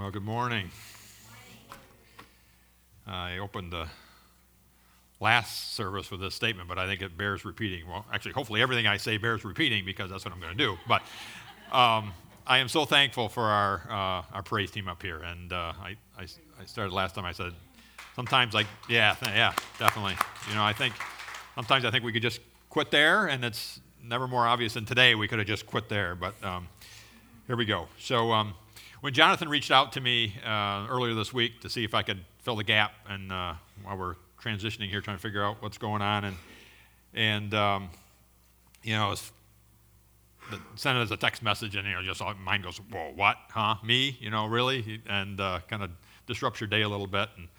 Well, good morning. I opened the last service with this statement, but I think it bears repeating. Well, actually, hopefully everything I say bears repeating because that's what I'm going to do. But I am so thankful for our praise team up here. And I started last time. I said sometimes, definitely. I think sometimes we could just quit there, and it's never more obvious than today. We could have just quit there, but here we go. So. When Jonathan reached out to me earlier this week to see if I could fill the gap, and while we're transitioning here, trying to figure out what's going on, and sent it as a text message, and just all, mine goes, "Whoa, what? Huh? Me? Really?" And kind of disrupts your day a little bit, and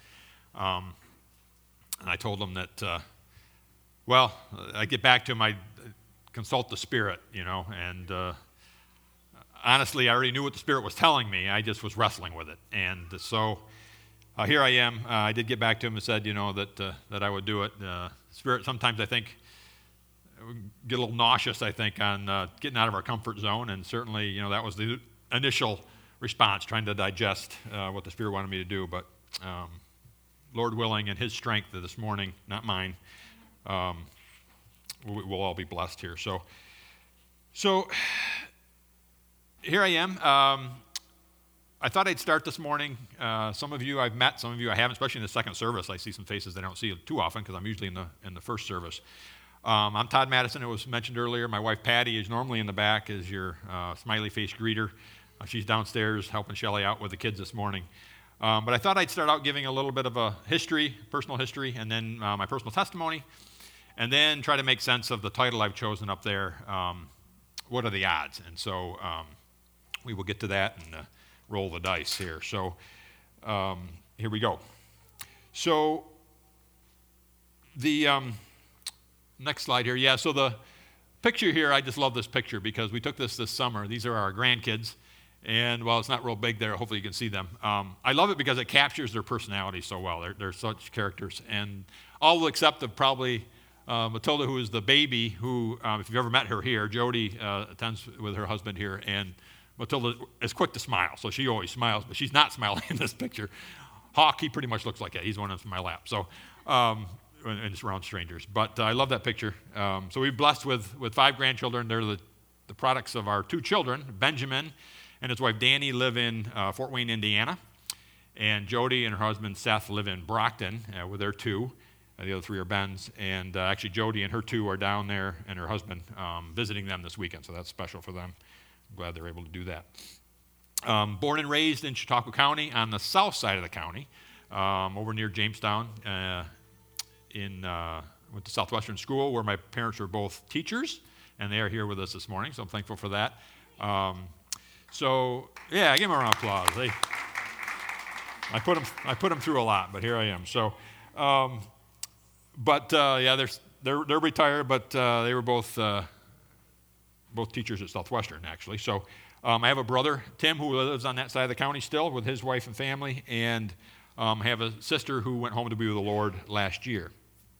I told him that, I get back to him, I consult the Spirit, and. Honestly, I already knew what the Spirit was telling me. I just was wrestling with it. And so here I am. I did get back to him and said, that I would do it. Spirit, sometimes I think, we get a little nauseous, I think, on getting out of our comfort zone. And certainly, that was the initial response, trying to digest what the Spirit wanted me to do. But Lord willing, and His strength this morning, not mine, we'll all be blessed here. So here I am. I thought I'd start this morning. Some of you I've met, some of you I haven't, especially in the second service. I see some faces I don't see too often because I'm usually in the first service. I'm Todd Madison. It was mentioned earlier. My wife Patty is normally in the back as your smiley face greeter. She's downstairs helping Shelly out with the kids this morning. But I thought I'd start out giving a little bit of a personal history, and then my personal testimony, and then try to make sense of the title I've chosen up there, What Are the Odds? And so we will get to that and roll the dice here. So here we go. So the next slide here. Yeah, so the picture here, I just love this picture because we took this summer. These are our grandkids. And while it's not real big there, hopefully you can see them. I love it because it captures their personality so well. They're such characters. And all except of probably Matilda, who is the baby, who, if you've ever met her here, Jody attends with her husband here, and Matilda is quick to smile, so she always smiles, but she's not smiling in this picture. Hawk, he pretty much looks like that. He's one of them in my lap, so, and it's around strangers. But I love that picture. So we're blessed with 5 grandchildren. They're the products of our 2 children. Benjamin and his wife Danny live in Fort Wayne, Indiana, and Jody and her husband Seth live in Brockton with their 2. The other 3 are Ben's, and actually Jody and her 2 are down there, and her husband visiting them this weekend, so that's special for them. I'm glad they're able to do that. Born and raised in Chautauqua County on the south side of the county, over near Jamestown. Went to Southwestern School where my parents were both teachers, and they are here with us this morning, so I'm thankful for that. Give them a round of applause. I put them through a lot, but here I am. So, they're retired, but they were both teachers at Southwestern, actually. So I have a brother, Tim, who lives on that side of the county still with his wife and family, and I have a sister who went home to be with the Lord last year.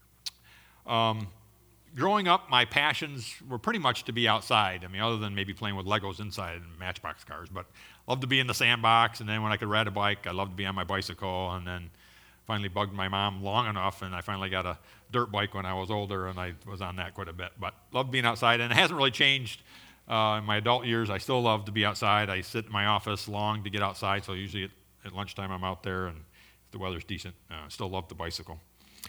Growing up, my passions were pretty much to be outside. I mean, other than maybe playing with Legos inside and Matchbox cars, but I loved to be in the sandbox, and then when I could ride a bike, I loved to be on my bicycle, and then finally bugged my mom long enough, and I finally got a dirt bike when I was older, and I was on that quite a bit. But loved being outside, and it hasn't really changed in my adult years. I still love to be outside. I sit in my office long to get outside, so usually at lunchtime I'm out there, and if the weather's decent, still love the bicycle.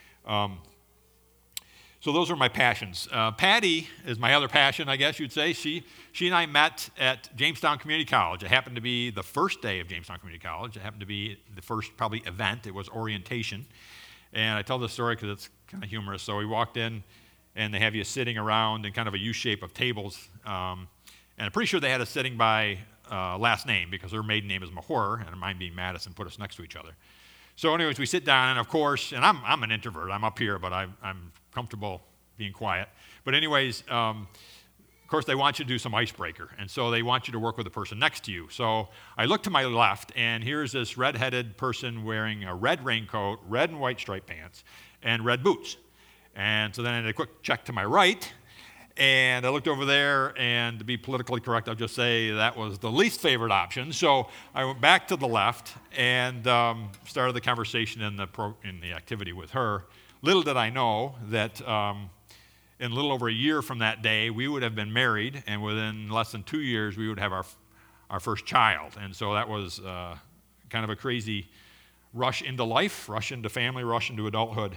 So those are my passions. Patty is my other passion, I guess you'd say. She and I met at Jamestown Community College. It happened to be the first day of Jamestown Community College. It happened to be the first probably event. It was orientation. And I tell this story because it's kind of humorous. So we walked in, and they have you sitting around in kind of a U shape of tables. And I'm pretty sure they had us sitting by last name because her maiden name is Mahor, and mine being Madison put us next to each other. So anyways, we sit down, and of course, and I'm an introvert. I'm up here, but I'm comfortable being quiet. But anyways, of course, they want you to do some icebreaker, and so they want you to work with the person next to you. So I look to my left, and here's this red-headed person wearing a red raincoat, red and white striped pants, and red boots. And so then I did a quick check to my right, And I looked over there, and to be politically correct, I'll just say that was the least favorite option. So I went back to the left and started the conversation in the activity with her. Little did I know that in a little over a year from that day, we would have been married, and within less than 2 years, we would have our first child. And so that was kind of a crazy rush into life, rush into family, rush into adulthood.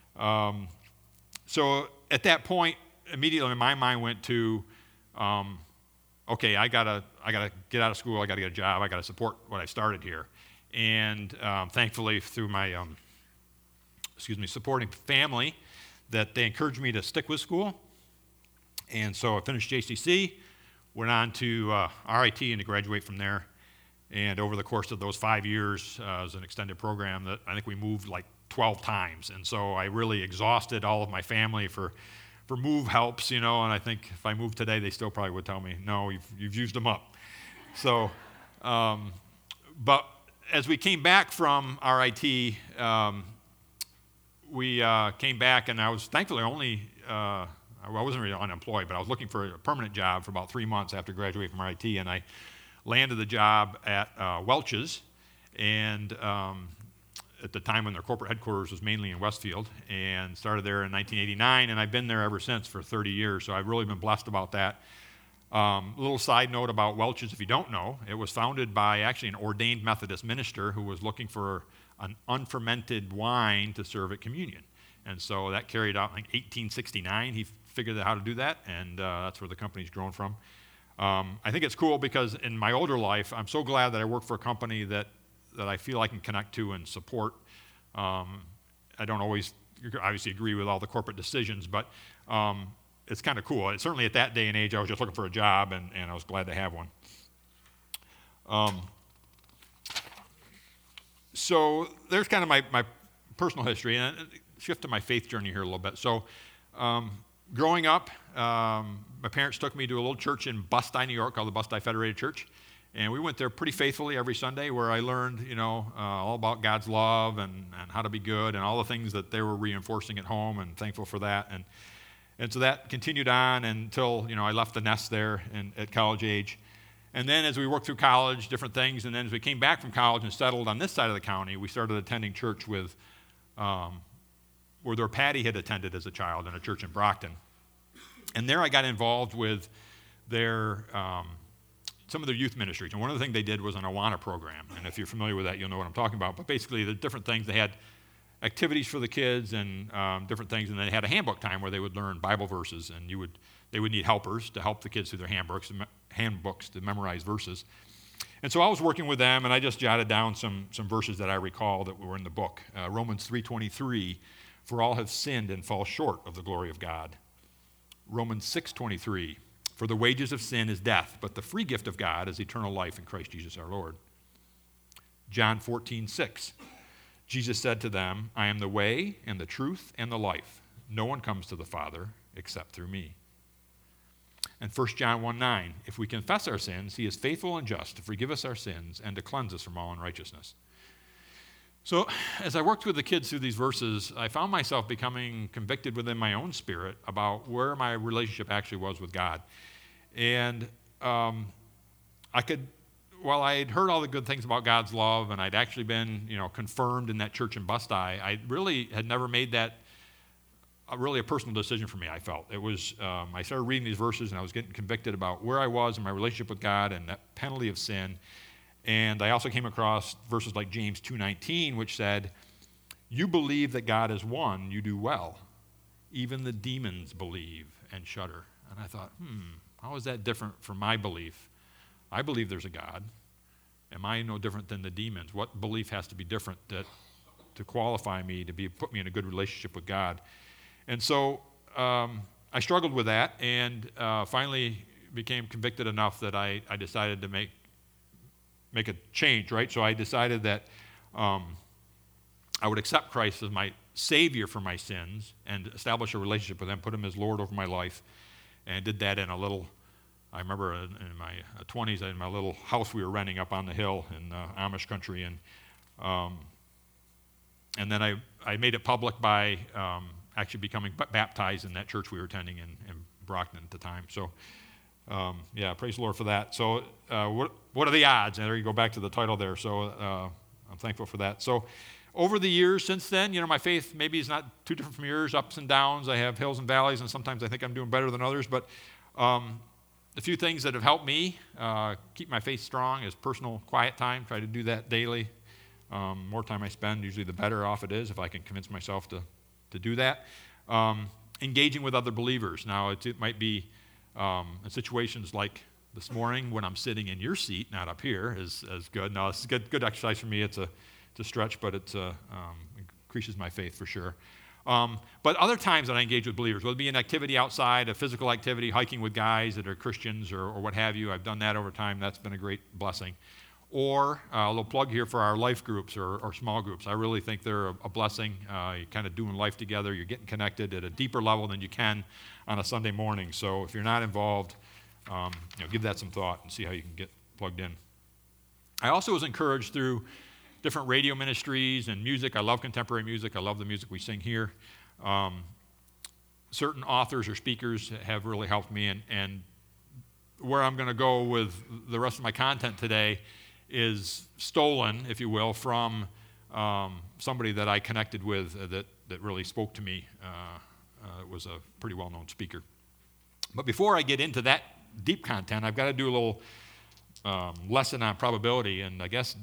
So at that point, immediately my mind went to, okay, I gotta get out of school, I gotta get a job, I gotta support what I started here. And thankfully, through my supporting family, that they encouraged me to stick with school. And so I finished JCC, went on to RIT and to graduate from there. And over the course of those 5 years, it was an extended program that I think we moved like 12 times. And so I really exhausted all of my family for move helps, and I think if I moved today, they still probably would tell me, no, you've used them up. So, but as we came back from RIT, we came back, and I was thankfully I wasn't really unemployed, but I was looking for a permanent job for about 3 months after graduating from RIT, and I landed the job at Welch's, and at the time when their corporate headquarters was mainly in Westfield, and started there in 1989, and I've been there ever since for 30 years, so I've really been blessed about that. A little side note about Welch's, if you don't know, it was founded by actually an ordained Methodist minister who was looking for an unfermented wine to serve at communion. And so that carried out in 1869. He figured out how to do that, and that's where the company's grown from. I think it's cool because in my older life, I'm so glad that I work for a company that I feel I can connect to and support. I don't always obviously agree with all the corporate decisions, but it's kind of cool. Certainly at that day and age, I was just looking for a job, and I was glad to have one. So there's kind of my personal history, and shift to my faith journey here a little bit. So growing up, my parents took me to a little church in Bust-I, New York, called the Bust-I Federated Church. And we went there pretty faithfully every Sunday, where I learned, all about God's love and how to be good and all the things that they were reinforcing at home, and thankful for that. And so that continued on until, I left the nest there at college age. And then as we worked through college, different things, and then as we came back from college and settled on this side of the county, we started attending church with, where Patty had attended as a child in a church in Brockton. And there I got involved with their some of their youth ministries. And one of the things they did was an Awana program. And if you're familiar with that, you'll know what I'm talking about. But basically, the different things, they had activities for the kids and different things. And they had a handbook time where they would learn Bible verses. And they would need helpers to help the kids through their handbooks to memorize verses. And so I was working with them, and I just jotted down some verses that I recall that were in the book. Romans 3:23, for all have sinned and fall short of the glory of God. Romans 6:23, for the wages of sin is death, but the free gift of God is eternal life in Christ Jesus our Lord. John 14:6, Jesus said to them, I am the way and the truth and the life. No one comes to the Father except through me. And 1 John 1:9, if we confess our sins, he is faithful and just to forgive us our sins and to cleanse us from all unrighteousness. So as I worked with the kids through these verses, I found myself becoming convicted within my own spirit about where my relationship actually was with God. And while I had heard all the good things about God's love, and I'd actually been, confirmed in that church in Bust-I, I really had never made that really a personal decision for me, I felt. It was, I started reading these verses, and I was getting convicted about where I was in my relationship with God and that penalty of sin. And I also came across verses like James 2:19, which said, you believe that God is one, you do well. Even the demons believe and shudder. And I thought, how is that different from my belief? I believe there's a God. Am I no different than the demons? What belief has to be different to qualify me to put me in a good relationship with God? And so I struggled with that, and finally became convicted enough that I decided to make a change, right? So I decided that I would accept Christ as my Savior for my sins and establish a relationship with him, put him as Lord over my life, and did that in a little, I remember in my 20s, in my little house we were renting up on the hill in Amish country, and then I made it public by actually becoming baptized in that church we were attending in Brockton at the time. So, praise the Lord for that. So, what are the odds? And there you go back to the title there. So, I'm thankful for that. So, over the years since then, my faith maybe is not too different from yours, ups and downs. I have hills and valleys, and sometimes I think I'm doing better than others. But the few things that have helped me keep my faith strong is personal quiet time. Try to do that daily. More time I spend, usually the better off it is if I can convince myself to do that. Engaging with other believers. Now, it might be in situations like this morning when I'm sitting in your seat, not up here, is good. No, it's good exercise for me. It's a stretch, but it increases my faith for sure. But other times that I engage with believers, whether it be an activity outside, a physical activity, hiking with guys that are Christians or what have you, I've done that over time. That's been a great blessing. Or a little plug here for our life groups or small groups. I really think they're a blessing. You're kind of doing life together. You're getting connected at a deeper level than you can on a Sunday morning. So if you're not involved, give that some thought and see how you can get plugged in. I also was encouraged through different radio ministries and music. I love contemporary music. I love the music we sing here. Certain authors or speakers have really helped me. And where I'm going to go with the rest of my content today is stolen, if you will, from somebody that I connected with that really spoke to me. It was a pretty well-known speaker. But before I get into that deep content, I've got to do a little lesson on probability. And I guess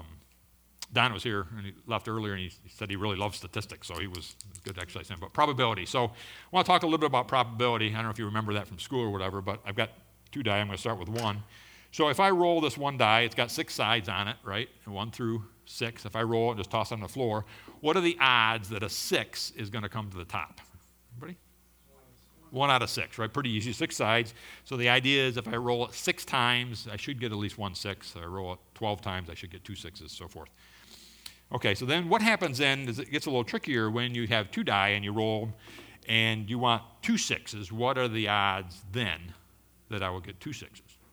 Don was here, and he left earlier, and he said he really loves statistics, so he was good exercise in. But probability. So I want to talk a little bit about probability. I don't know if you remember that from school or whatever, but I've got 2 die. I'm going to start with 1. So if I roll this 1 die, it's got 6 sides on it, right? 1 through 6. If I roll it and just toss it on the floor, what are the odds that a 6 is going to come to the top? Anybody? 1 out of 6, right? Pretty easy, 6 sides. So the idea is if I roll it 6 times, I should get at least 1 6. If I roll it 12 times, I should get 2 6s, so forth. Okay, so then what happens then is it gets a little trickier when you have 2 die and you roll and you want 2 6s. What are the odds then that I will get 2 6s?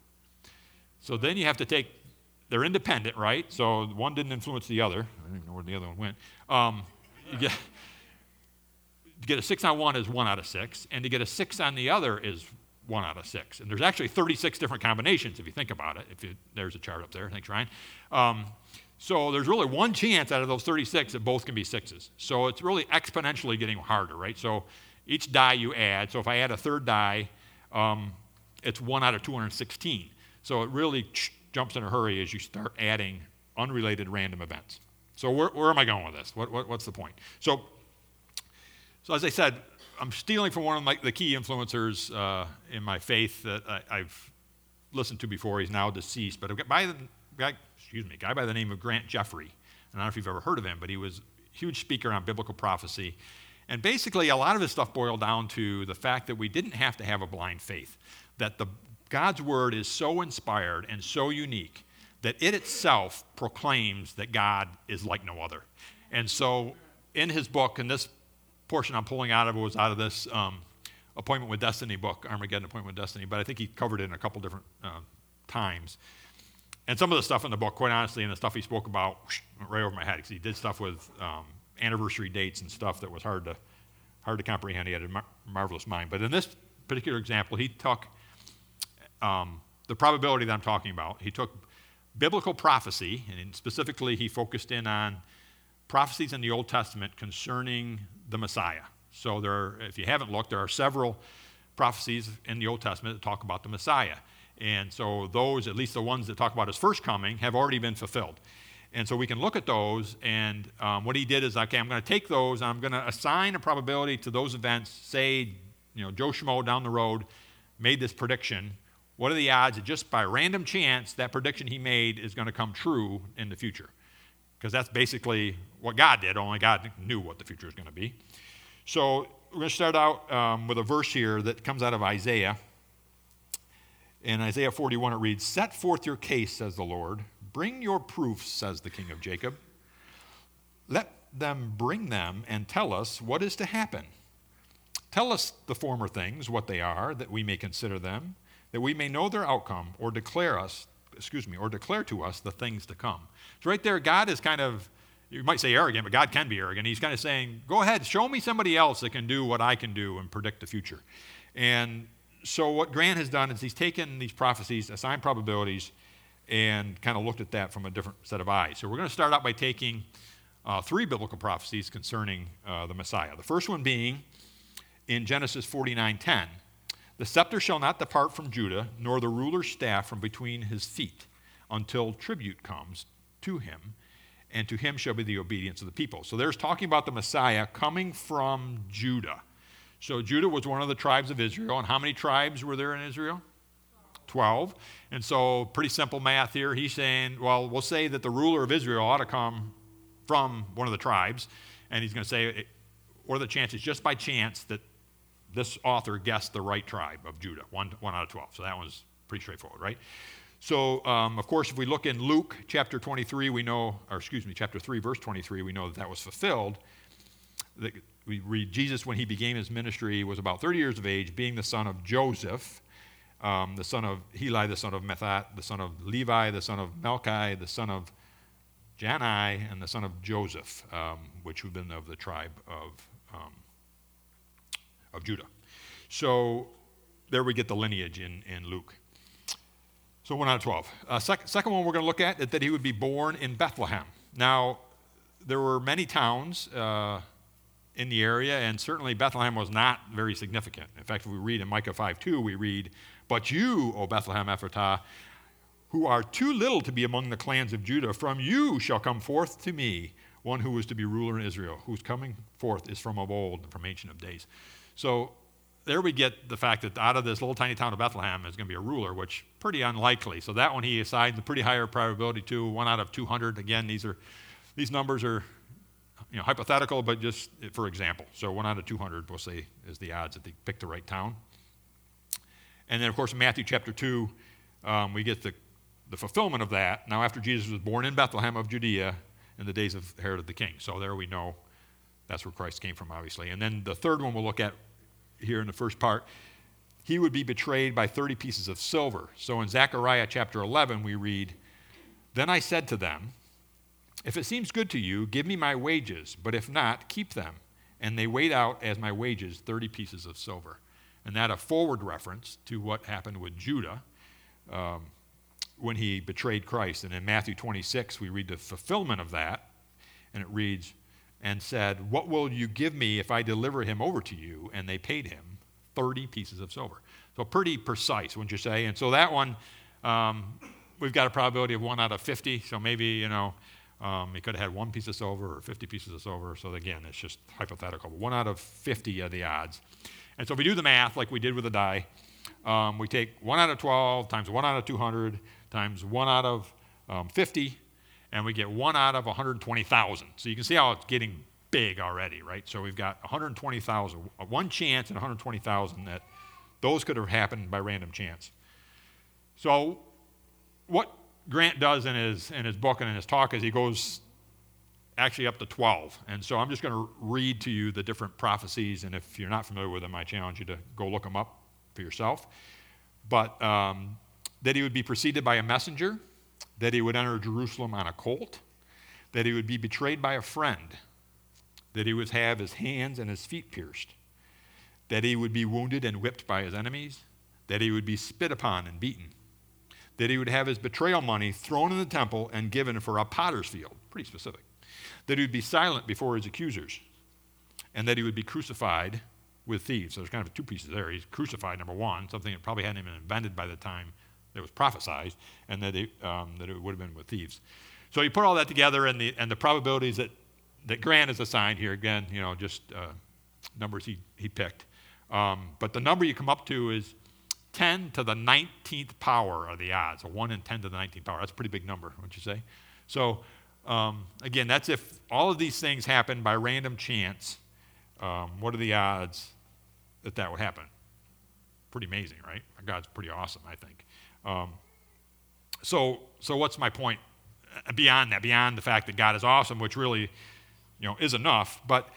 So then you have to take, they're independent, right? So one didn't influence the other. I don't even know where the other one went. To get a 6 on one is 1 out of 6, and to get a 6 on the other is 1 out of 6. And there's actually 36 different combinations if you think about it. There's a chart up there. Thanks, Ryan. So there's really one chance out of those 36 that both can be 6s. So it's really exponentially getting harder, right? So each die you add, so if I add a 3rd die, it's 1 out of 216. So it really jumps in a hurry as you start adding unrelated random events. So where am I going with this? What's the point? So as I said, I'm stealing from one of the key influencers in my faith that I've listened to before. He's now deceased, but a guy by the name of Grant Jeffrey. I don't know if you've ever heard of him, but he was a huge speaker on biblical prophecy. And basically, a lot of his stuff boiled down to the fact that we didn't have to have a blind faith, that God's word is so inspired and so unique that it itself proclaims that God is like no other. And so in his book, and this portion I'm pulling out of was out of this Appointment with Destiny book, Armageddon Appointment with Destiny, but I think he covered it in a couple different times. And some of the stuff in the book, quite honestly, and the stuff he spoke about, went right over my head, because he did stuff with anniversary dates and stuff that was hard to comprehend. He had a marvelous mind. But in this particular example, he took the probability that I'm talking about. He took biblical prophecy, and specifically he focused in on prophecies in the Old Testament concerning the Messiah. So if you haven't looked, there are several prophecies in the Old Testament that talk about the Messiah. And so those, at least the ones that talk about his first coming, have already been fulfilled. And so we can look at those, and what he did is, okay, I'm going to take those, and I'm going to assign a probability to those events. Say, Joe Schmo down the road made this prediction. What are the odds that just by random chance that prediction he made is going to come true in the future? Because that's basically what God did. Only God knew what the future is going to be. So we're going to start out with a verse here that comes out of Isaiah. In Isaiah 41, it reads, "Set forth your case, says the Lord. Bring your proofs, says the King of Jacob. Let them bring them and tell us what is to happen. Tell us the former things, what they are, that we may consider them, that we may know their outcome, or declare to us the things to come." So right there, God is kind of, you might say arrogant, but God can be arrogant. He's kind of saying, go ahead, show me somebody else that can do what I can do and predict the future. And So what Grant has done is he's taken these prophecies, assigned probabilities, and kind of looked at that from a different set of eyes. So we're going to start out by taking 3 biblical prophecies concerning the Messiah. The first one being in Genesis 49:10, the scepter shall not depart from Judah, nor the ruler's staff from between his feet, until tribute comes to him, and to him shall be the obedience of the people. So there's talking about the Messiah coming from Judah. So Judah was one of the tribes of Israel, and how many tribes were there in Israel? 12. And so pretty simple math here. He's saying, well, we'll say that the ruler of Israel ought to come from one of the tribes, and he's going to say, what are the chances, just by chance, that this author guessed the right tribe of Judah, one out of 12. So that one's pretty straightforward, right? So, of course, if we look in Luke chapter 23, chapter 3, verse 23, we know that was fulfilled. We read, Jesus, when he began his ministry, was about 30 years of age, being the son of Joseph, the son of Heli, the son of Methat, the son of Levi, the son of Melchi, the son of Jani, and the son of Joseph, which would have been of the tribe of Judah. So there we get the lineage in Luke. So 1 out of 12. Second one we're going to look at is that he would be born in Bethlehem. Now, there were many towns in the area, and certainly Bethlehem was not very significant. In fact, if we read in Micah 5:2, we read, "But you, O Bethlehem Ephratah, who are too little to be among the clans of Judah, from you shall come forth to me one who is to be ruler in Israel, whose coming forth is from of old, from ancient of days." So there we get the fact that out of this little tiny town of Bethlehem is going to be a ruler, which pretty unlikely. So that one he assigned a pretty higher probability to, 1 out of 200. Again, these numbers are hypothetical, but just for example. So 1 out of 200, we'll say, is the odds that they picked the right town. And then, of course, in Matthew chapter 2, we get the fulfillment of that. Now, after Jesus was born in Bethlehem of Judea in the days of Herod the king. So there we know that's where Christ came from, obviously. And then the third one we'll look at here in the first part, he would be betrayed by 30 pieces of silver. So in Zechariah chapter 11, we read, "Then I said to them, if it seems good to you, give me my wages, but if not, keep them. And they weighed out as my wages 30 pieces of silver." And that a forward reference to what happened with Judah when he betrayed Christ. And in Matthew 26, we read the fulfillment of that, and it reads, "And said, what will you give me if I deliver him over to you?" And they paid him 30 pieces of silver. So pretty precise, wouldn't you say? And so that one, we've got a probability of 1 out of 50. So maybe, he could have had 1 piece of silver or 50 pieces of silver. So again, it's just hypothetical. 1 out of 50 are the odds. And so if we do the math like we did with the die, we take 1 out of 12 times 1 out of 200 times 1 out of 50, and we get 1 out of 120,000. So you can see how it's getting big already, right? So we've got 120,000, one chance in 120,000 that those could have happened by random chance. So what Grant does in his book and in his talk is he goes actually up to 12. And so I'm just going to read to you the different prophecies, and if you're not familiar with them, I challenge you to go look them up for yourself. But that he would be preceded by a messenger, that he would enter Jerusalem on a colt, that he would be betrayed by a friend, that he would have his hands and his feet pierced, that he would be wounded and whipped by his enemies, that he would be spit upon and beaten, that he would have his betrayal money thrown in the temple and given for a potter's field, pretty specific, that he would be silent before his accusers, and that he would be crucified with thieves. So there's kind of 2 pieces there. He's crucified, number one, something that probably hadn't even been invented by the time it was prophesied, and that it would have been with thieves. So you put all that together, and the probabilities that Grant has assigned here, again, just numbers he picked. But the number you come up to is 10 to the 19th power are the odds. So 1 in 10 to the 19th power. That's a pretty big number, wouldn't you say? So again, that's if all of these things happen by random chance. What are the odds that would happen? Pretty amazing, right? God's pretty awesome, I think. So what's my point beyond that, beyond the fact that God is awesome, which really, is enough, but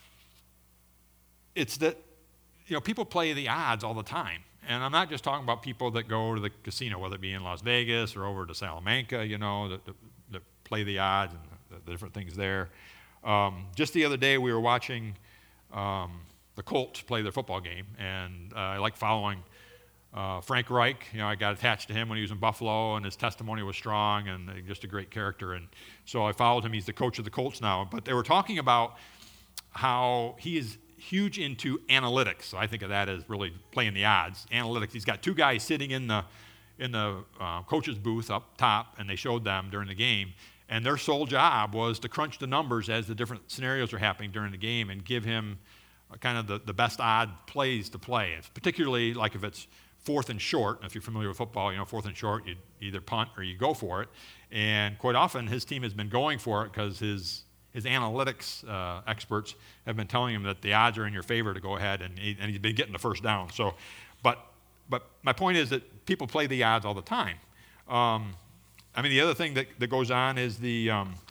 it's that, people play the odds all the time. And I'm not just talking about people that go to the casino, whether it be in Las Vegas or over to Salamanca, that play the odds and the different things there. Just the other day, we were watching the Colts play their football game, and I like following Frank Reich, I got attached to him when he was in Buffalo, and his testimony was strong and just a great character. And so I followed him. He's the coach of the Colts now. But they were talking about how he is huge into analytics. So I think of that as really playing the odds. Analytics. He's got two guys sitting in the coach's booth up top, and they showed them during the game. And their sole job was to crunch the numbers as the different scenarios are happening during the game and give him kind of the best odd plays to play. It's particularly like if it's fourth and short. If you're familiar with football, fourth and short, you either punt or you go for it. And quite often his team has been going for it because his analytics experts have been telling him that the odds are in your favor to go ahead, and he's been getting the first down. So, but my point is that people play the odds all the time. The other thing that goes on is the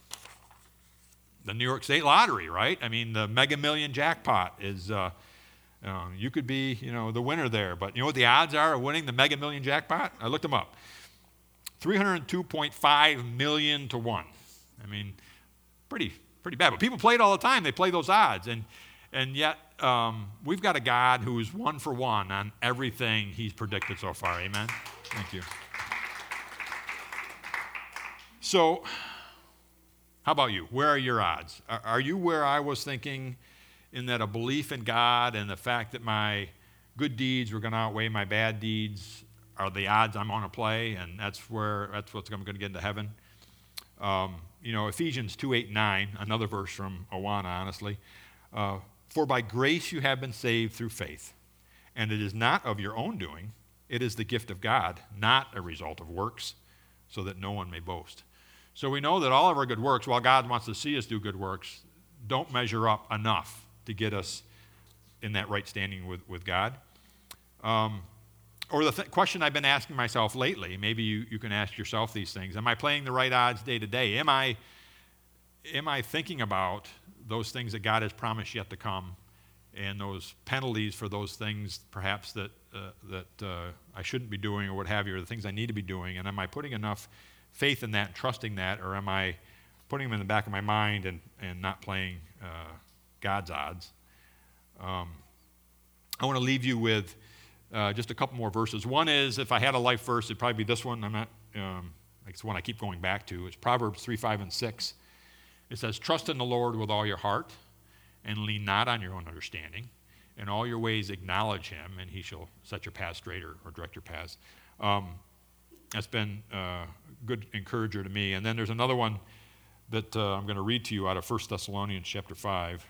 New York State Lottery, right? The Mega Million jackpot is, you could be, the winner there. But you know what the odds are of winning the Mega Million jackpot? I looked them up. 302.5 million to 1. Pretty bad. But people play it all the time. They play those odds. And yet, we've got a God who is 1 for 1 on everything he's predicted so far. Amen? Thank you. So, how about you? Where are your odds? Are you where I was thinking, in that a belief in God and the fact that my good deeds were going to outweigh my bad deeds are the odds I'm going to play, and that's what's going to get into heaven? Ephesians 2:8-9, another verse from Awana, honestly. For by grace you have been saved through faith, and it is not of your own doing. It is the gift of God, not a result of works, so that no one may boast. So we know that all of our good works, while God wants to see us do good works, don't measure up enough to get us in that right standing with God. Or the question I've been asking myself lately, maybe you can ask yourself these things. Am I playing the right odds day to day? Am I thinking about those things that God has promised yet to come, and those penalties for those things perhaps that I shouldn't be doing or what have you, or the things I need to be doing? And am I putting enough faith in that and trusting that, or am I putting them in the back of my mind and not playing God's odds? I want to leave you with just a couple more verses. One is, if I had a life verse, it'd probably be this one. It's the one I keep going back to. It's Proverbs 3:5-6. It says, trust in the Lord with all your heart and lean not on your own understanding. In all your ways acknowledge him, and he shall set your path straight or direct your paths. That's been a good encourager to me. And then there's another one that I'm going to read to you out of 1 Thessalonians chapter 5.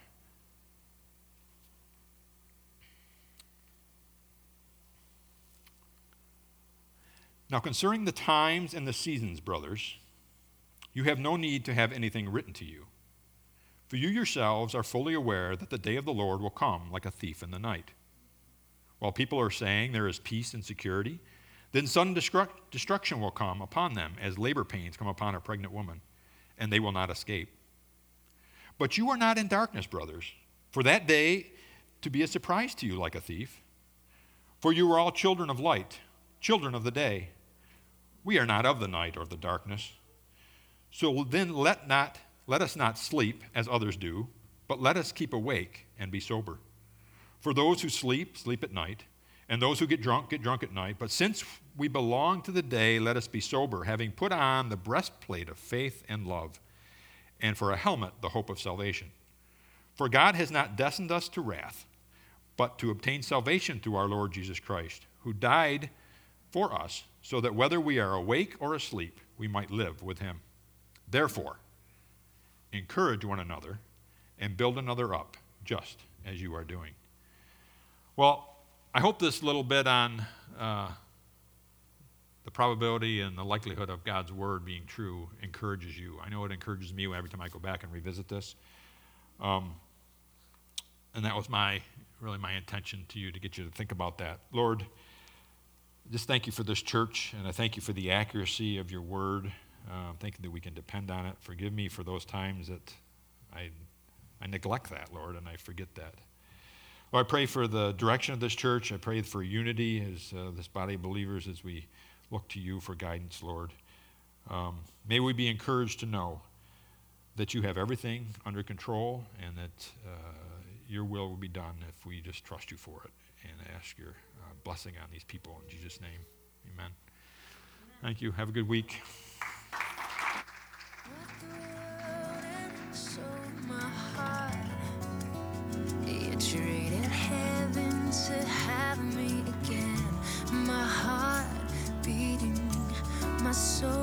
Now concerning the times and the seasons, brothers, you have no need to have anything written to you. For you yourselves are fully aware that the day of the Lord will come like a thief in the night. While people are saying there is peace and security, then sudden destruction will come upon them as labor pains come upon a pregnant woman, and they will not escape. But you are not in darkness, brothers, for that day to be a surprise to you like a thief. For you are all children of light, children of the day. We are not of the night or of the darkness. So then let us not sleep as others do, but let us keep awake and be sober. For those who sleep, sleep at night, and those who get drunk at night. But since we belong to the day, let us be sober, having put on the breastplate of faith and love, and for a helmet, the hope of salvation. For God has not destined us to wrath, but to obtain salvation through our Lord Jesus Christ, who died for us, so that whether we are awake or asleep, we might live with him. Therefore, encourage one another and build another up, just as you are doing. Well, I hope this little bit on the probability and the likelihood of God's word being true encourages you. I know it encourages me every time I go back and revisit this. And that was really my intention to you, to get you to think about that. Lord, just thank you for this church, and I thank you for the accuracy of your word. Thank you that we can depend on it. Forgive me for those times that I neglect that, Lord, and I forget that. Lord, I pray for the direction of this church. I pray for unity as this body of believers as we look to you for guidance, Lord. May we be encouraged to know that you have everything under control, and that your will be done if we just trust you for it. And I ask your blessing on these people in Jesus' name. Amen. Thank you. Have a good week. You traded heaven to have me again. My heart beating, my soul